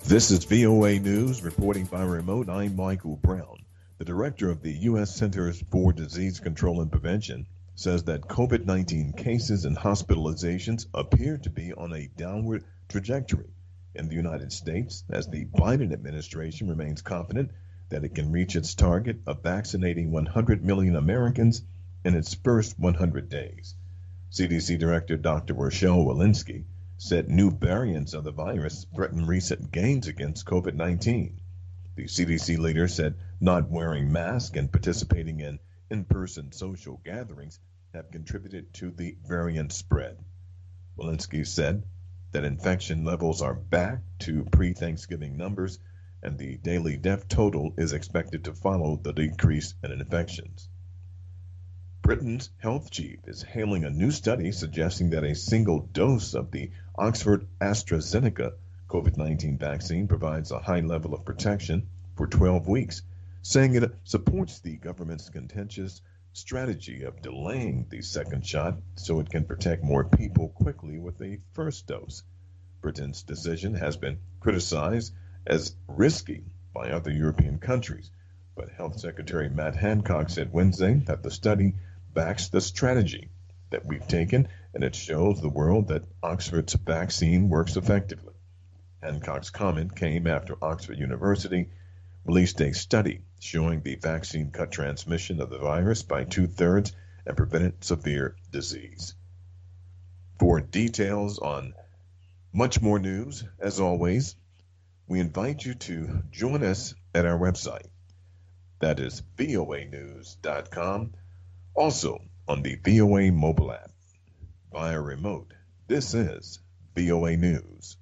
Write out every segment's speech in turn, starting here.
This is VOA News, reporting by remote. I'm Michael Brown. The director of the U.S. Centers for Disease Control and Prevention says that COVID-19 cases and hospitalizations appear to be on a downward trajectory in the United States as the Biden administration remains confident that it can reach its target of vaccinating 100 million Americans in its first 100 days. CDC Director Dr. Rochelle Walensky said new variants of the virus threaten recent gains against COVID-19. The CDC leader said not wearing masks and participating in in-person social gatherings have contributed to the variant spread. Walensky said that infection levels are back to pre-Thanksgiving numbers and the daily death total is expected to follow the decrease in infections. Britain's health chief is hailing a new study suggesting that a single dose of the Oxford AstraZeneca COVID-19 vaccine provides a high level of protection for 12 weeks, saying it supports the government's contentious strategy of delaying the second shot so it can protect more people quickly with a first dose. Britain's decision has been criticized as risky by other European countries, but Health Secretary Matt Hancock said Wednesday that the study backs the strategy that we've taken, and it shows the world that Oxford's vaccine works effectively. Hancock's comment came after Oxford University released a study showing the vaccine cut transmission of the virus by 2/3 and prevented severe disease. For details on much more news, as always, we invite you to join us at our website. That is voanews.com. Also on the VOA mobile app. Via remote, this is VOA News.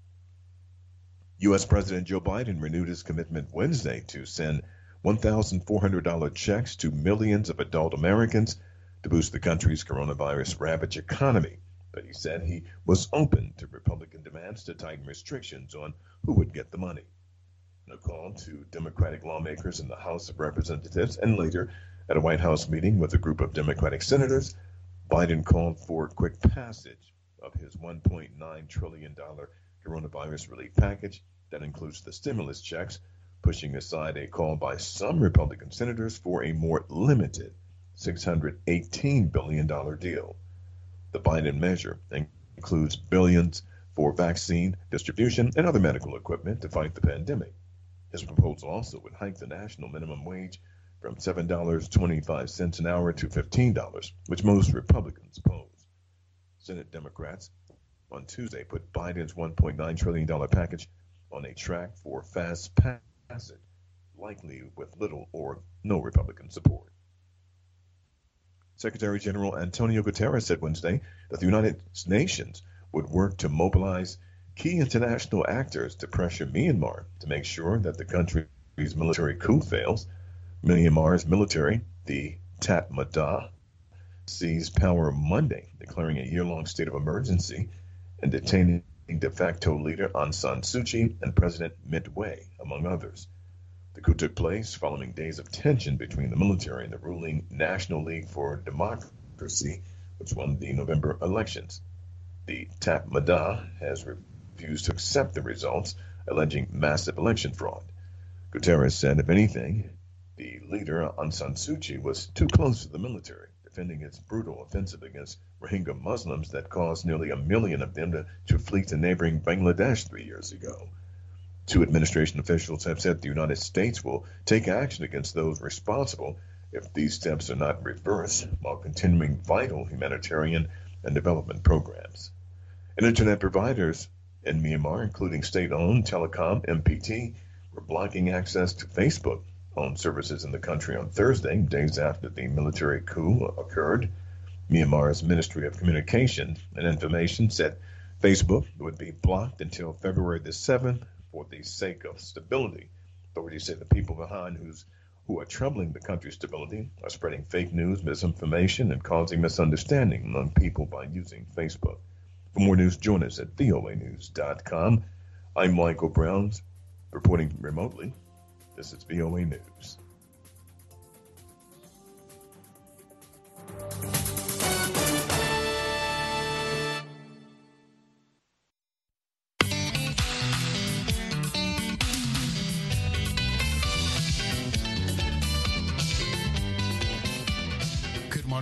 U.S. President Joe Biden renewed his commitment Wednesday to send $1,400 checks to millions of adult Americans to boost the country's coronavirus-ravaged economy. But he said he was open to Republican demands to tighten restrictions on who would get the money. In a call to Democratic lawmakers in the House of Representatives and later at a White House meeting with a group of Democratic senators, Biden called for quick passage of his $1.9 trillion coronavirus relief package that includes the stimulus checks, pushing aside a call by some Republican senators for a more limited $618 billion deal. The Biden measure includes billions for vaccine distribution and other medical equipment to fight the pandemic. His proposal also would hike the national minimum wage from $7.25 an hour to $15, which most Republicans oppose. Senate Democrats on Tuesday put Biden's $1.9 trillion package on a track for fast passage, likely with little or no Republican support. Secretary General Antonio Guterres said Wednesday that the United Nations would work to mobilize key international actors to pressure Myanmar to make sure that the country's military coup fails. Myanmar's military, the Tatmadaw, seized power Monday, declaring a year-long state of emergency and detaining de facto leader Aung San Suu Kyi and President Mint Wei, among others. The coup took place following days of tension between the military and the ruling National League for Democracy, which won the November elections. The Tatmadaw has refused to accept the results, alleging massive election fraud. Guterres said, if anything, the leader, Aung San Suu Kyi, was too close to the military, defending its brutal offensive against Rohingya Muslims that caused nearly 1 million of them to flee to neighboring Bangladesh 3 years ago. Two administration officials have said the United States will take action against those responsible if these steps are not reversed, while continuing vital humanitarian and development programs. And internet providers in Myanmar, including state-owned Telecom MPT, were blocking access to Facebook-owned services in the country on Thursday, days after the military coup occurred. Myanmar's Ministry of Communication and Information said Facebook would be blocked until February the 7th for the sake of stability. Authorities say the people behind who are troubling the country's stability are spreading fake news, misinformation, and causing misunderstanding among people by using Facebook. For more news, join us at voanews.com. I'm Michael Brown, reporting remotely. This is VOA News.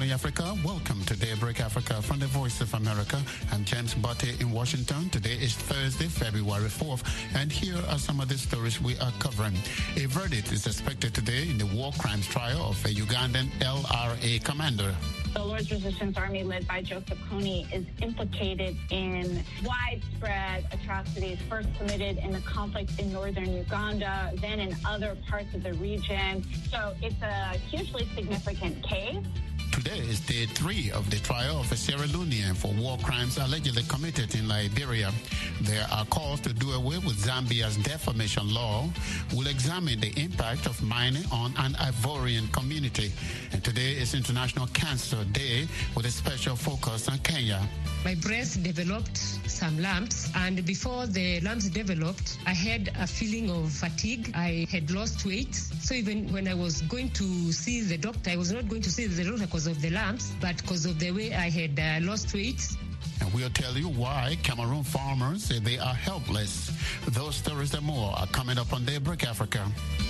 morning, Africa. Welcome to Daybreak Africa from the Voice of America. I'm James Botte in Washington. Today is Thursday, February 4th, and here are some of the stories we are covering. A verdict is expected today in the war crimes trial of a Ugandan LRA commander. The Lord's Resistance Army, led by Joseph Kony, is implicated in widespread atrocities first committed in the conflict in northern Uganda, then in other parts of the region. So it's a hugely significant case. Today is day 3 of the trial of a Sierra Leonean for war crimes allegedly committed in Liberia. There are calls to do away with Zambia's defamation law. We'll examine the impact of mining on an Ivorian community. And today is International Cancer Day with a special focus on Kenya. My breast developed some lumps, and before the lumps developed, I had a feeling of fatigue. I had lost weight. So even when I was going to see the doctor, I was not going to see the doctor because of the lumps, but because of the way I had lost weight. And we'll tell you why Cameroon farmers say they are helpless. Those stories and more are coming up on Daybreak Africa.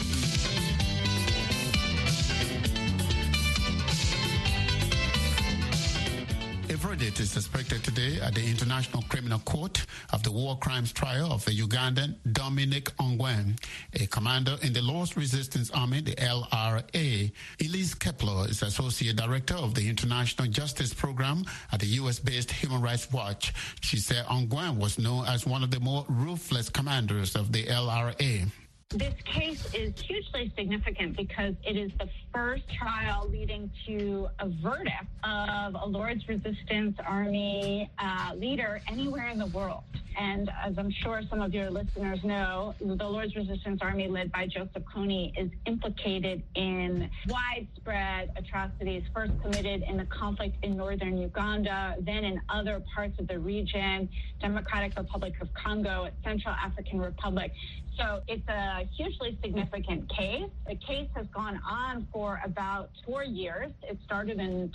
A verdict is expected today at the International Criminal Court of the war crimes trial of a Ugandan Dominic Ongwen, a commander in the Lord's Resistance Army, the LRA. Elise Kepler is Associate Director of the International Justice Program at the U.S.-based Human Rights Watch. She said Ongwen was known as one of the more ruthless commanders of the LRA. This case is hugely significant because it is the first trial leading to a verdict of a Lord's Resistance Army leader anywhere in the world. And as I'm sure some of your listeners know, the Lord's Resistance Army, led by Joseph Kony, is implicated in widespread atrocities first committed in the conflict in northern Uganda, then in other parts of the region, Democratic Republic of Congo, Central African Republic. So it's a hugely significant case. The case has gone on for about 4 years. It started in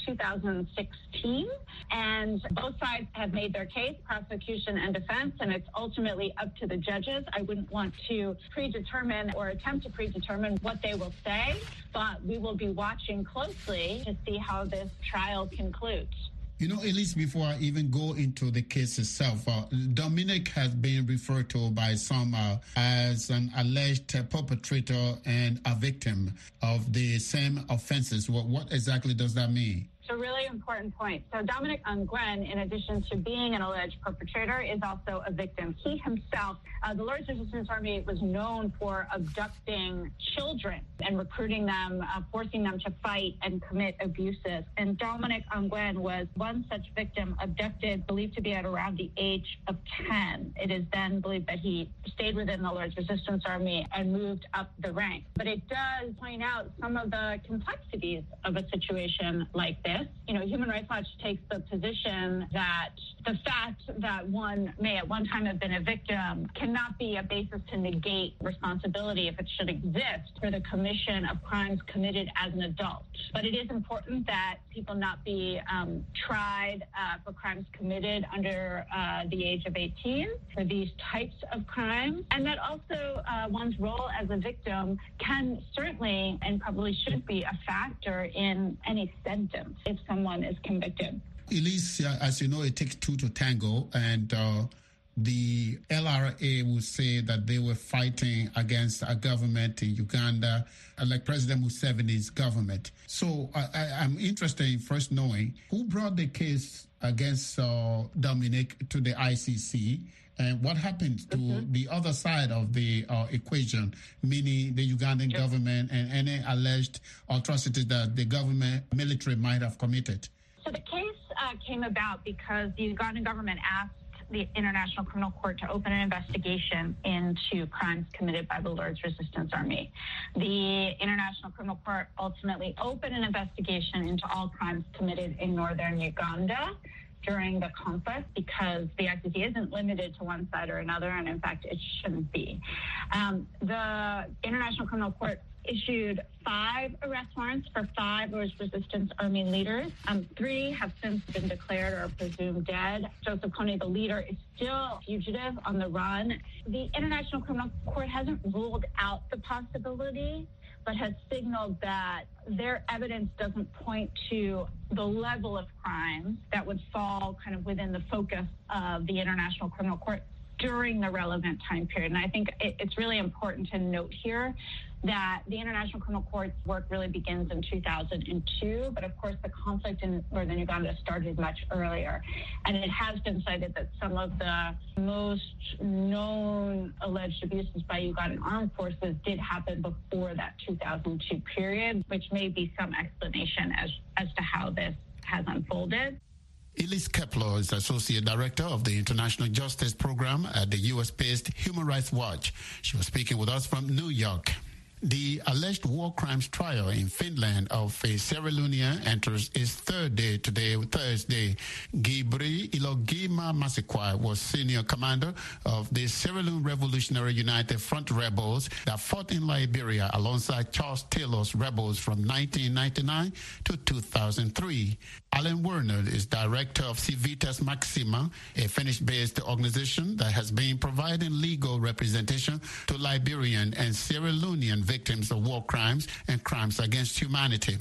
2016, and both sides have made their case, prosecution and defense, and it's ultimately up to the judges. I wouldn't want to predetermine or attempt to predetermine what they will say, but we will be watching closely to see how this trial concludes. You know, Elise, before I even go into the case itself, Dominic has been referred to by some as an alleged perpetrator and a victim of the same offenses. What exactly does that mean? It's a really important point. So Dominic Ongwen, in addition to being an alleged perpetrator, is also a victim. He himself, the Lord's Resistance Army was known for abducting children and recruiting them, forcing them to fight and commit abuses. And Dominic Ongwen was one such victim, abducted, believed to be at around the age of 10. It is then believed that he stayed within the Lord's Resistance Army and moved up the ranks. But it does point out some of the complexities of a situation like this. You know, Human Rights Watch takes the position that the fact that one may at one time have been a victim cannot be a basis to negate responsibility if it should exist for the commission of crimes committed as an adult. But it is important that people not be tried for crimes committed under the age of 18 for these types of crimes, and that also one's role as a victim can certainly and probably should be a factor in any sentence if someone is convicted. Elise, as you know, it takes two to tango, and the LRA will say that they were fighting against a government in Uganda, like President Museveni's government. So I'm interested in first knowing who brought the case against Dominic to the ICC, and what happened to the other side of the equation, meaning the Ugandan government and any alleged atrocities that the government military might have committed. So the case came about because the Ugandan government asked the International Criminal Court to open an investigation into crimes committed by the Lord's Resistance Army. The International Criminal Court ultimately opened an investigation into all crimes committed in northern Uganda during the conflict because the ICC isn't limited to one side or another, and in fact, it shouldn't be. The International Criminal Court issued 5 arrest warrants for 5 Lord's Resistance Army leaders. 3 have since been declared or presumed dead. Joseph Kony, the leader, is still fugitive on the run. The International Criminal Court hasn't ruled out the possibility but has signaled that their evidence doesn't point to the level of crimes that would fall kind of within the focus of the International Criminal Court during the relevant time period. And I think it's really important to note here that the International Criminal Court's work really begins in 2002, but of course the conflict in northern Uganda started much earlier. And it has been cited that some of the most known alleged abuses by Ugandan armed forces did happen before that 2002 period, which may be some explanation as to how this has unfolded. Elise Kepler is Associate Director of the International Justice Program at the U.S.-based Human Rights Watch. She was speaking with us from New York. The alleged war crimes trial in Finland of a Sierra Leonean enters its third day today, Thursday. Gibri Ilogima Masekwai was senior commander of the Sierra Leone Revolutionary United Front rebels that fought in Liberia alongside Charles Taylor's rebels from 1999 to 2003. Alan Werner is director of Civitas Maxima, a Finnish-based organization that has been providing legal representation to Liberian and Sierra Leonean victims of war crimes and crimes against humanity.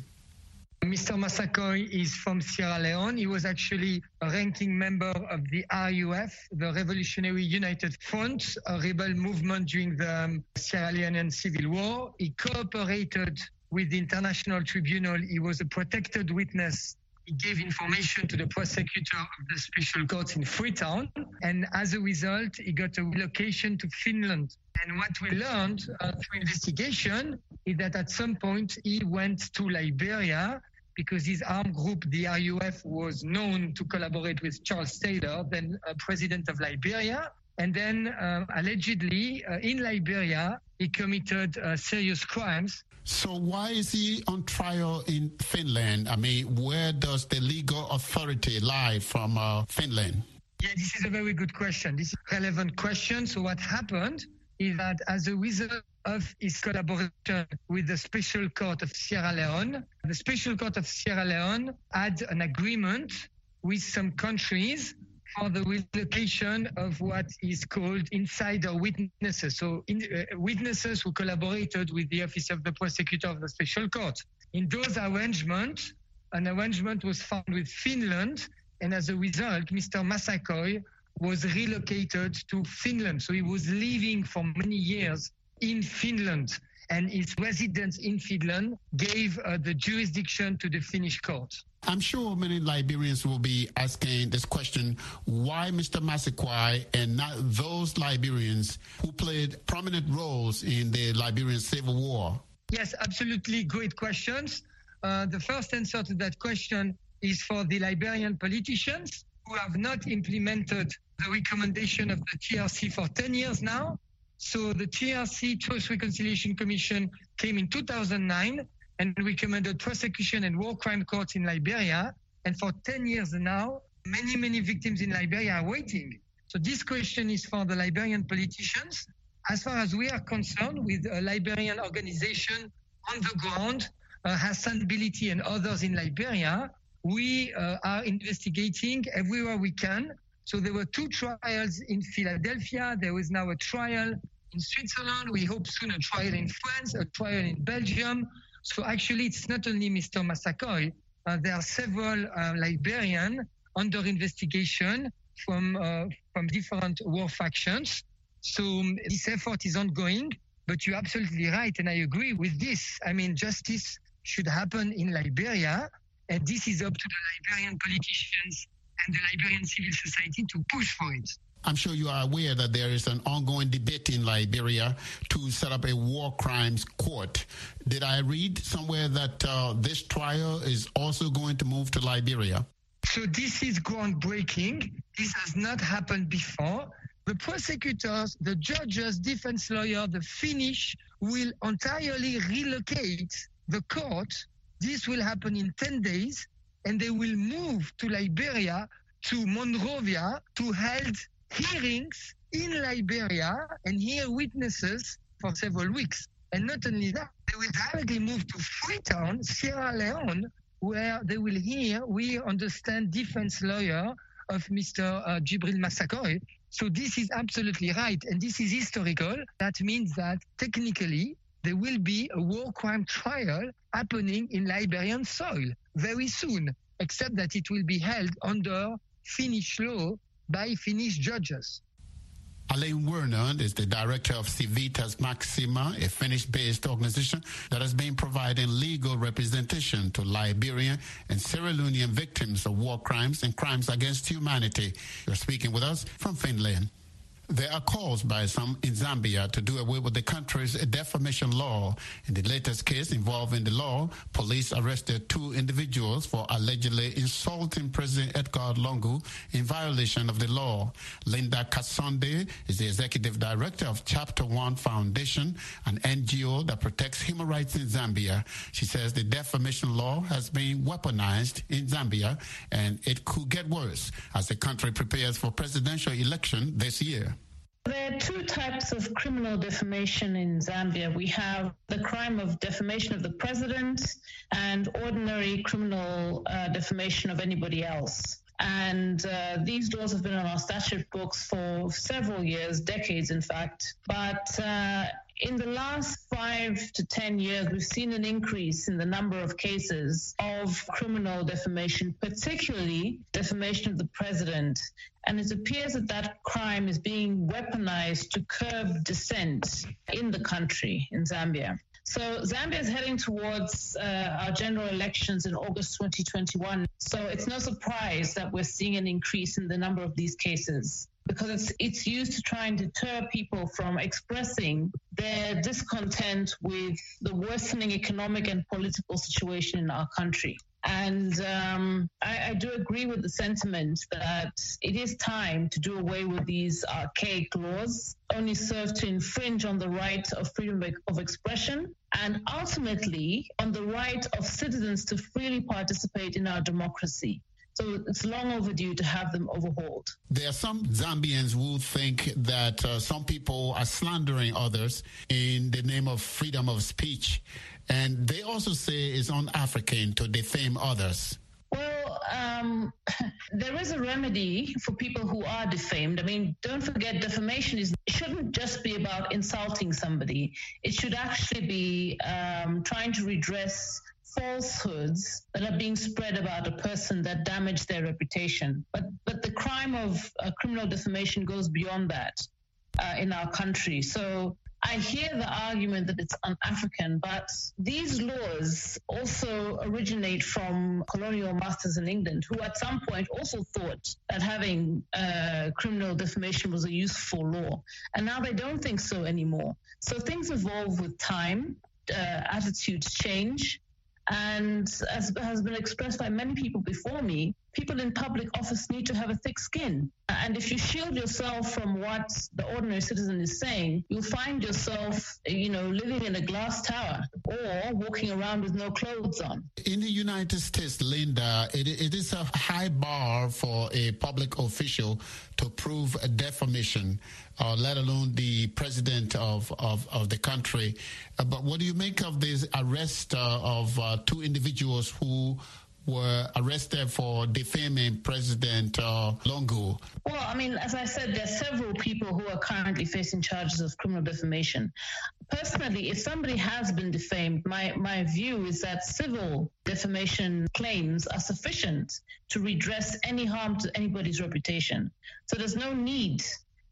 Mr. Massaquoi is from Sierra Leone. He was actually a ranking member of the RUF, the Revolutionary United Front, a rebel movement during the Sierra Leonean Civil War. He cooperated with the International Tribunal. He was a protected witness. He gave information to the prosecutor of the special courts in Freetown, and as a result, he got a relocation to Finland. And what we learned through investigation is that at some point he went to Liberia because his armed group, the RUF, was known to collaborate with Charles Taylor, then president of Liberia. And then allegedly in Liberia, he committed serious crimes. So why is he on trial in Finland? I mean, where does the legal authority lie from Finland? Yeah, this is a very good question. This is a relevant question. So what happened is that as a result of his collaboration with the Special Court of Sierra Leone, the Special Court of Sierra Leone had an agreement with some countries for the relocation of what is called insider witnesses. So witnesses who collaborated with the Office of the Prosecutor of the Special Court. In those arrangements, an arrangement was found with Finland, and as a result, Mr. Massaquoi was relocated to Finland. So he was living for many years in Finland, and his residence in Finland gave the jurisdiction to the Finnish court. I'm sure many Liberians will be asking this question, why Mr. Massaquoi and not those Liberians who played prominent roles in the Liberian Civil War? Yes, absolutely great questions. The first answer to that question is for the Liberian politicians who have not implemented the recommendation of the TRC for 10 years now. So the TRC, Truth Reconciliation Commission, came in 2009 and recommended prosecution and war crime courts in Liberia. And for 10 years now, many victims in Liberia are waiting. So this question is for the Liberian politicians. As far as we are concerned, with a Liberian organization on the ground, Hassan Bility and others in Liberia, we are investigating everywhere we can. So there were 2 trials in Philadelphia. There is now a trial in Switzerland. We hope soon a trial in France, a trial in Belgium. So actually, it's not only Mr. Massaquoi. There are several Liberians under investigation from different war factions. So this effort is ongoing, but you're absolutely right, and I agree with this. I mean, justice should happen in Liberia, and this is up to the Liberian politicians and the Liberian civil society to push for it. I'm sure you are aware that there is an ongoing debate in Liberia to set up a war crimes court. Did I read somewhere that this trial is also going to move to Liberia? So this is groundbreaking. This has not happened before. The prosecutors, the judges, defense lawyer, the Finnish will entirely relocate the court. This will happen in 10 days, and they will move to Liberia, to Monrovia, to hold hearings in Liberia and hear witnesses for several weeks. And not only that, they will directly move to Freetown, Sierra Leone, where they will hear, we understand, defense lawyer of Mr. Jibril Massaquoi. So this is absolutely right, and this is historical. That means that technically there will be a war crime trial happening in Liberian soil very soon, except that it will be held under Finnish law by Finnish judges. Alain Werner is the director of Civitas Maxima, a Finnish-based organization that has been providing legal representation to Liberian and Sierra Leonean victims of war crimes and crimes against humanity. You're speaking with us from Finland. There are calls by some in Zambia to do away with the country's defamation law. In the latest case involving the law, police arrested 2 individuals for allegedly insulting President Edgar Lungu in violation of the law. Linda Kasonde is the executive director of Chapter 1 Foundation, an NGO that protects human rights in Zambia. She says the defamation law has been weaponized in Zambia and it could get worse as the country prepares for presidential election this year. There are 2 types of criminal defamation in Zambia. We have the crime of defamation of the president and ordinary criminal defamation of anybody else. And these laws have been on our statute books for several years, decades in fact. But in the last 5 to 10 years, we've seen an increase in the number of cases of criminal defamation, particularly defamation of the president. And it appears that that crime is being weaponized to curb dissent in the country, in Zambia. So Zambia is heading towards our general elections in August 2021. So it's no surprise that we're seeing an increase in the number of these cases, because it's used to try and deter people from expressing their discontent with the worsening economic and political situation in our country. And I do agree with the sentiment that it is time to do away with these archaic laws, only serve to infringe on the right of freedom of expression and ultimately on the right of citizens to freely participate in our democracy. So it's long overdue to have them overhauled. There are some Zambians who think that some people are slandering others in the name of freedom of speech. And they also say it's un-African to defame others. Well, there is a remedy for people who are defamed. I mean, don't forget, defamation shouldn't just be about insulting somebody. It should actually be trying to redress falsehoods that are being spread about a person that damage their reputation. But the crime of criminal defamation goes beyond that in our country. So I hear the argument that it's un-African, but these laws also originate from colonial masters in England, who at some point also thought that having criminal defamation was a useful law. And now they don't think so anymore. So things evolve with time, attitudes change. And as has been expressed by many people before me, people in public office need to have a thick skin. And if you shield yourself from what the ordinary citizen is saying, you'll find yourself, living in a glass tower or walking around with no clothes on. In the United States, Linda, it is a high bar for a public official to prove a defamation, let alone the president of the country. But what do you make of this arrest of 2 individuals who were arrested for defaming President Lungu? Well, I mean, as I said, there are several people who are currently facing charges of criminal defamation. Personally, if somebody has been defamed, my view is that civil defamation claims are sufficient to redress any harm to anybody's reputation. So there's no need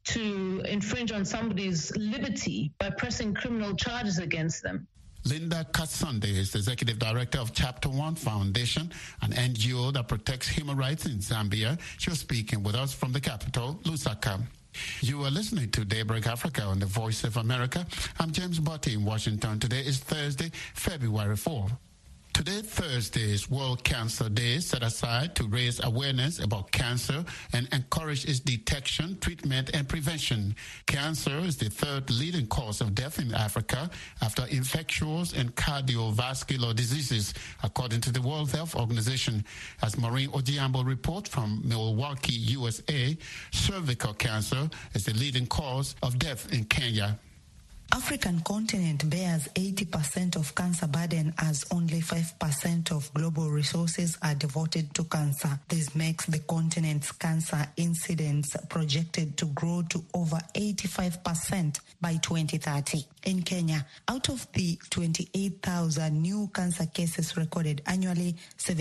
to infringe on somebody's liberty by pressing criminal charges against them. Linda Kasonde is the executive director of Chapter 1 Foundation, an NGO that protects human rights in Zambia. She was speaking with us from the capital, Lusaka. You are listening to Daybreak Africa on the Voice of America. I'm James Botti in Washington. Today is Thursday, February 4th. Today, Thursday, is World Cancer Day, set aside to raise awareness about cancer and encourage its detection, treatment, and prevention. Cancer is the 3rd leading cause of death in Africa after infectious and cardiovascular diseases, according to the World Health Organization. As Maureen Ojiambo reports from Milwaukee, USA, cervical cancer is the leading cause of death in Kenya. African continent bears 80% of cancer burden as only 5% of global resources are devoted to cancer. This makes the continent's cancer incidence projected to grow to over 85% by 2030. In Kenya, out of the 28,000 new cancer cases recorded annually,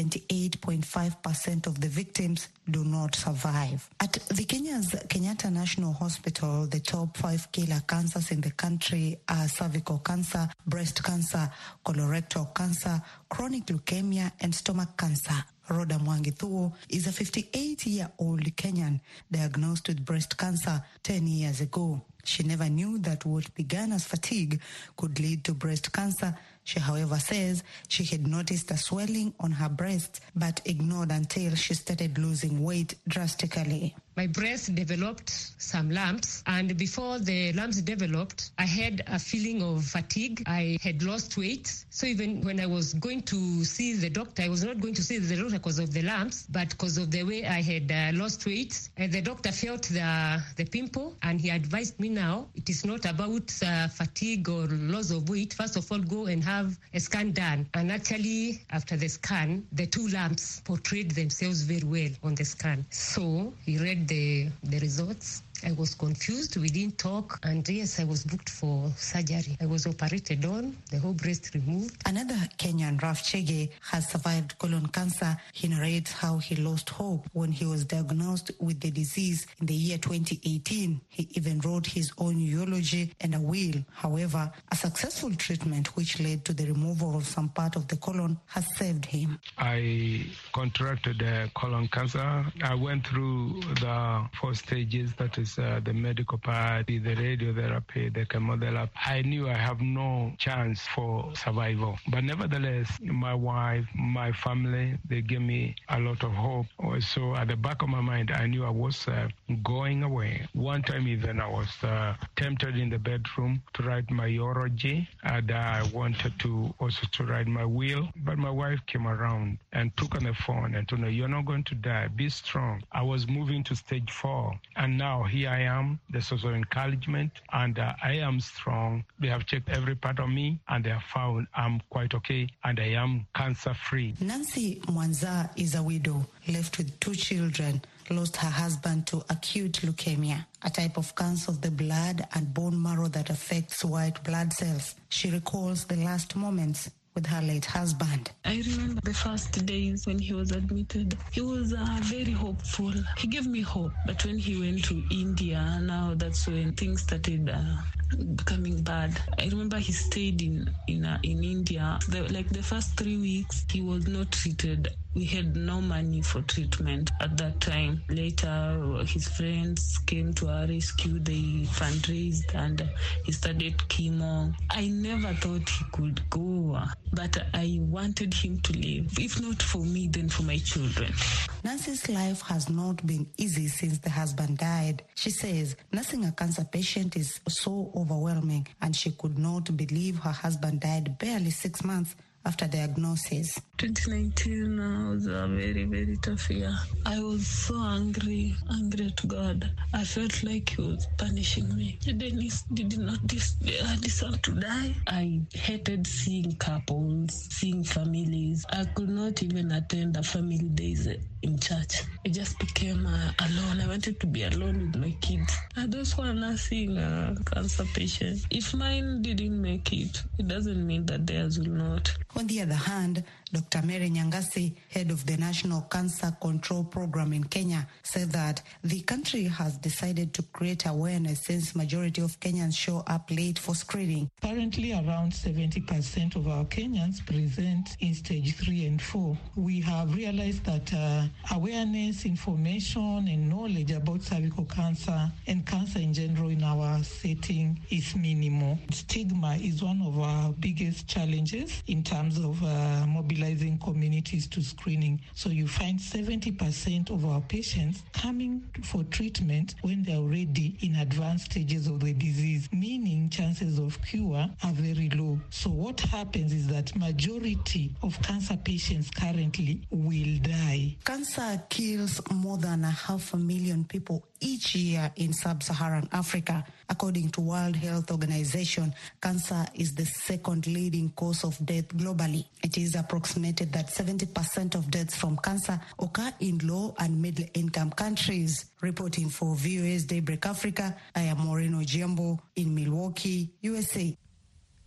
78.5% of the victims do not survive. At the Kenya's Kenyatta National Hospital, the top 5 killer cancers in the country are cervical cancer, breast cancer, colorectal cancer, chronic leukemia, and stomach cancer. Rhoda Mwangithuo is a 58-year-old Kenyan diagnosed with breast cancer 10 years ago. She never knew that what began as fatigue could lead to breast cancer. She, however, says she had noticed a swelling on her breast but ignored until she started losing weight drastically. My breast developed some lumps, and before the lumps developed, I had a feeling of fatigue. I had lost weight. So even when I was going to see the doctor, I was not going to see the doctor because of the lumps, but because of the way I had lost weight. And the doctor felt the pimple, and he advised me now, it is not about fatigue or loss of weight. First of all, go and have a scan done. And actually, after the scan, the 2 lumps portrayed themselves very well on the scan. So he read the results. I was confused. We didn't talk. And yes, I was booked for surgery. I was operated on, the whole breast removed. Another Kenyan, Raf Chege, has survived colon cancer. He narrates how he lost hope when he was diagnosed with the disease in the year 2018. He even wrote his own eulogy and a will. However, a successful treatment which led to the removal of some part of the colon has saved him. I contracted colon cancer. I went through the 4 stages, that is the medical part, the radiotherapy, the chemotherapy. I knew I have no chance for survival. But nevertheless, my wife, my family, they gave me a lot of hope. So at the back of my mind, I knew I was going away. One time even I was tempted in the bedroom to write my eulogy, and I wanted to also to write my will. But my wife came around and took on the phone and told me, "You're not going to die. Be strong." I was moving to stage 4, and now here I am. There's also encouragement, and I am strong. They have checked every part of me, and they have found I'm quite okay, and I am cancer-free. Nancy Mwanza is a widow, left with 2 children, lost her husband to acute leukemia, a type of cancer of the blood and bone marrow that affects white blood cells. She recalls the last moments with her late husband. I remember the first days when he was admitted. He was very hopeful. He gave me hope. But when he went to India, now that's when things started becoming bad. I remember he stayed in India. The first 3 weeks, he was not treated. We had no money for treatment at that time. Later, his friends came to our rescue. They fundraised and he started chemo. I never thought he could go, but I wanted him to live. If not for me, then for my children. Nancy's life has not been easy since the husband died. She says nursing a cancer patient is so overwhelming, and she could not believe her husband died barely 6 months after diagnosis. 2019 was a very, very tough year. I was so angry at God. I felt like he was punishing me. Dennis did not deserve to die. I hated seeing couples, seeing families. I could not even attend a family days in church. I just became alone. I wanted to be alone with my kids. Those who are nursing a cancer patient, if mine didn't make it, it doesn't mean that theirs will not. On the other hand, Dr. Mary Nyangasi, head of the National Cancer Control Program in Kenya, said that the country has decided to create awareness since majority of Kenyans show up late for screening. Currently, around 70% of our Kenyans present in stage 3 and 4. We have realized that awareness, information, and knowledge about cervical cancer and cancer in general in our setting is minimal. Stigma is one of our biggest challenges in terms of mobilizing communities to screening. So you find 70% of our patients coming for treatment when they're already in advanced stages of the disease, meaning chances of cure are very low. So what happens is that majority of cancer patients currently will die. Cancer kills more than 500,000 people each year in sub-Saharan Africa. According to World Health Organization, cancer is the second leading cause of death globally. It is approximated that 70% of deaths from cancer occur in low and middle-income countries. Reporting for VOA's Daybreak Africa, I am Maureen Ojiambo in Milwaukee, USA.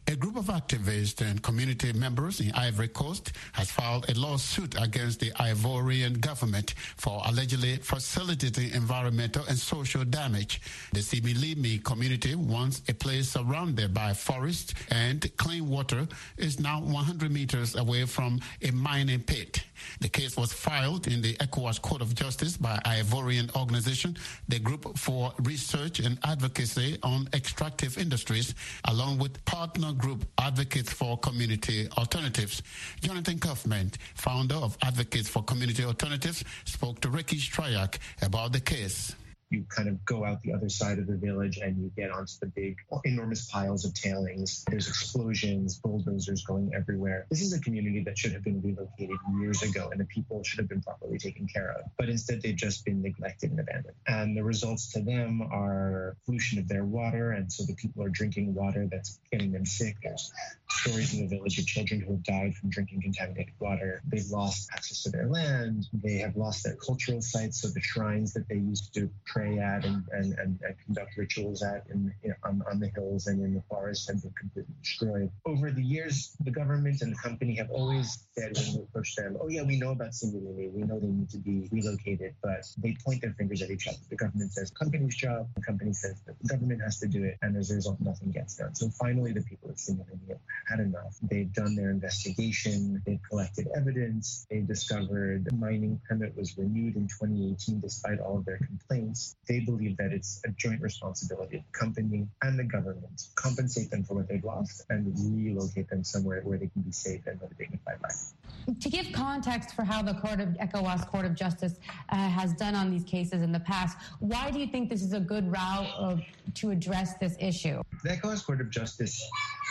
A group of activists and community members in Ivory Coast has filed a lawsuit against the Ivorian government for allegedly facilitating environmental and social damage. The Similimi community, once a place surrounded by forest and clean water, is now 100 meters away from a mining pit. The case was filed in the ECOWAS Court of Justice by Ivorian organization, the Group for Research and Advocacy on Extractive Industries, along with partner group Advocates for Community Alternatives. Jonathan Kaufman, founder of Advocates for Community Alternatives, spoke to Ricky Stryak about the case. You kind of go out the other side of the village and you get onto the big, enormous piles of tailings. There's explosions, bulldozers going everywhere. This is a community that should have been relocated years ago and the people should have been properly taken care of. But instead, they've just been neglected and abandoned. And the results to them are pollution of their water. And so the people are drinking water that's getting them sick. There's stories in the village of children who have died from drinking contaminated water. They've lost access to their land. They have lost their cultural sites. So the shrines that they used to pray at and conduct rituals at on the hills and in the forest have been completely destroyed. Over the years, the government and the company have always said when we approach them, oh yeah, we know about Similimi, we know they need to be relocated, but they point their fingers at each other. The government says company's job, the company says that the government has to do it, and as a result, nothing gets done. So finally, the people of Similimi have had enough. They've done their investigation, they've collected evidence, they discovered the mining permit was renewed in 2018 despite all of their complaints. They believe that it's a joint responsibility of the company and the government to compensate them for what they've lost and relocate them somewhere where they can be safe and live a dignified life. To give context for how the ECOWAS Court of Justice has done on these cases in the past, why do you think this is a good route to address this issue? The ECOWAS Court of Justice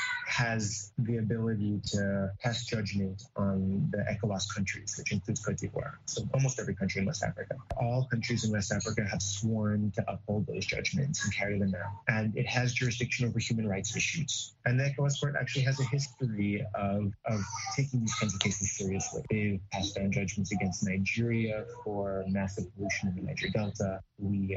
has the ability to pass judgment on the ECOWAS countries, which includes Cote d'Ivoire. So almost every country in West Africa. All countries in West Africa have sworn to uphold those judgments and carry them out. And it has jurisdiction over human rights issues. And the ECOWAS Court actually has a history of taking these kinds of cases seriously. They've passed down judgments against Nigeria for massive pollution in the Niger Delta. We've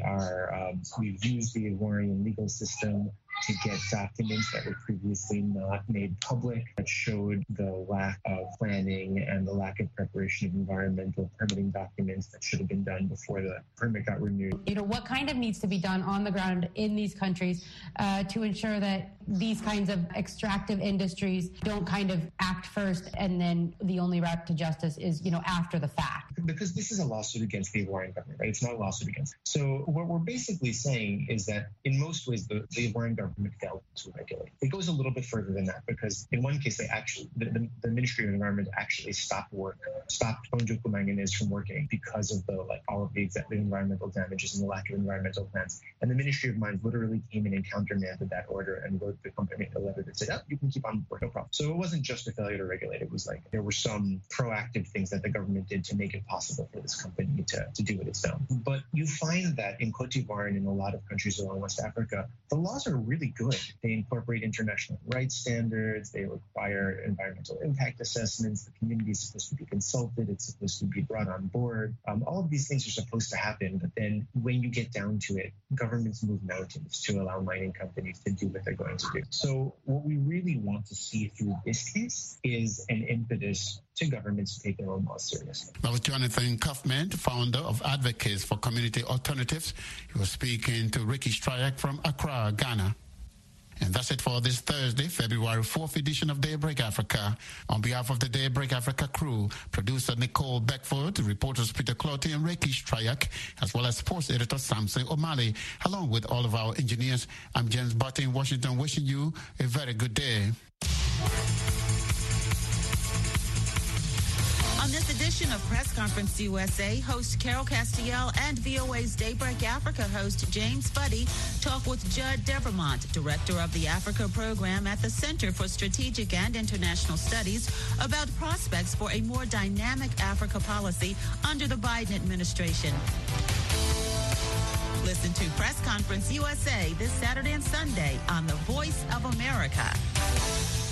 used the Ivorian legal system to get documents that were previously not made public that showed the lack of planning and the lack of preparation of environmental permitting documents that should have been done before the permit got renewed. What kind of needs to be done on the ground in these countries to ensure that these kinds of extractive industries don't kind of act first and then the only route to justice is, after the fact? Because this is a lawsuit against the Ivorian government, right? It's not a lawsuit against. So what we're basically saying is that in most ways, the Ivorian government failed to regulate. It goes a little bit further than that because in one case, they actually, the Ministry of Environment actually stopped Ondjoku Manganese from working because of all of the environmental damages and the lack of environmental plans. And the Ministry of Mines literally came in and countermanded that order and wrote the company a letter that said, oh, you can keep on working, no problem. So it wasn't just a failure to regulate. It was there were some proactive things that the government did to make it possible for this company to do what it's done. But you find that in Cote d'Ivoire and in a lot of countries around West Africa, the laws are really good. They incorporate international rights standards. They require environmental impact assessments. The community is supposed to be consulted. It's supposed to be brought on board. All of these things are supposed to happen. But then when you get down to it, governments move mountains to allow mining companies to do what they're going to do. So what we really want to see through this case is an impetus to governments to take their own laws seriously. That was Jonathan Kaufman, founder of Advocates for Community Alternatives. He was speaking to Ricky Stryak from Accra, Ghana. And that's it for this Thursday, February 4th edition of Daybreak Africa. On behalf of the Daybreak Africa crew, producer Nicole Beckford, reporters Peter Clotty and Ricky Stryak, as well as sports editor Samson O'Malley, along with all of our engineers, I'm James Barton in Washington, wishing you a very good day. On this edition of Press Conference USA, host Carol Castiel and VOA's Daybreak Africa host James Fuddy talk with Judd Devermont, director of the Africa program at the Center for Strategic and International Studies, about prospects for a more dynamic Africa policy under the Biden administration. Listen to Press Conference USA this Saturday and Sunday on the Voice of America.